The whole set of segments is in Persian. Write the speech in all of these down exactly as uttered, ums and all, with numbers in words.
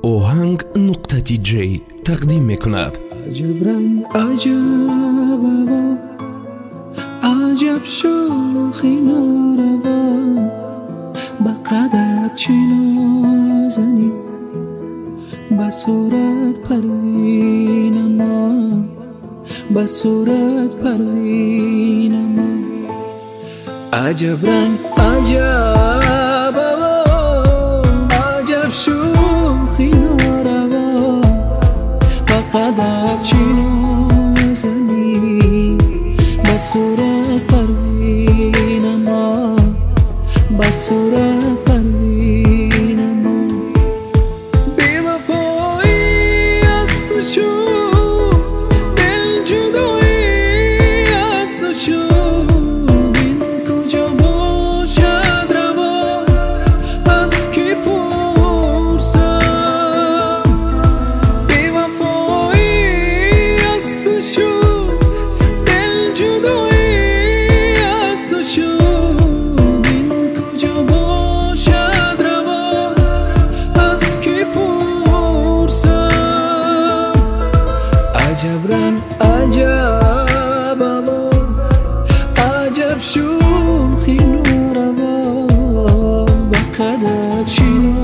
اوهنگ نقطه تی جی تقدیم میکند. عجب رنگ عجب هوا، عجب شوخی ناروا، به قدک چه نازنی، به صورت پروین ما، به صورت پروین ما. عجب رنگ عجب هوا، عجب شوخی ناروا، به قدک چه نازنی، به صورت پروین ما، به صورت پروین ما. بی وفایی از تو شد، دل جدایی از تو شد، این کجا باشد روا، از کی پرسم. بی وفایی از تو شد، دل جدایی از تو شد، این کجا باشد روا، از کی پرسم. عجب رنگ عجب هوا، عجب شوخی ناروا، به قدک چه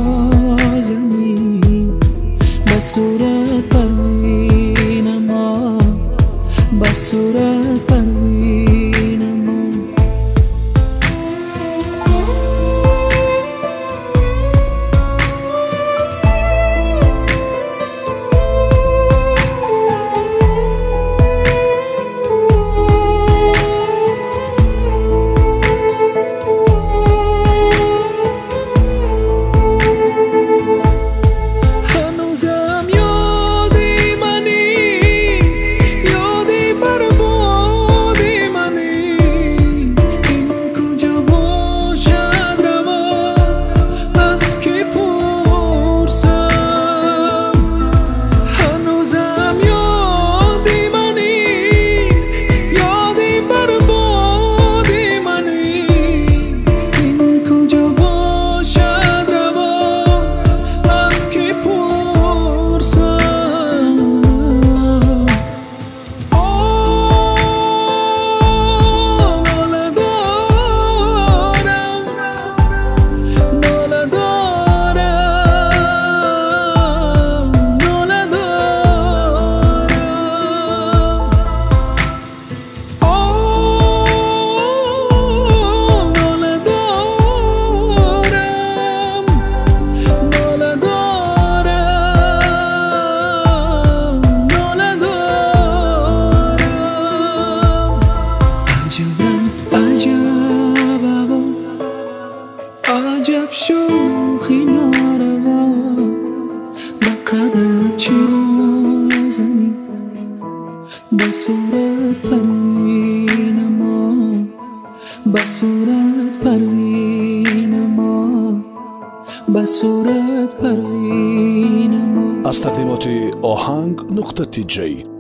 نازنی، به صورت پروین ما، به صورت پروین ما. هنوزم یادی منی، یادی بربادی منی، این کجا باشد روا، از کی پرسم. هنوزم یادی منی، یادی بربادی منی، این کجا باشد روا، از کی پرسم. آه ناله دارم، ناله دارم، ناله دارم. آه ناله دارم، ناله دارم، ناله دارم. عجب رنگ عجب هوا، عجب شوخی ناروا، به قدک چه نازنی، به صورت پروین ما، به صورت پروین ما، به صورت پروین ما. از تقدیمات اوهنگ نقطه تی جی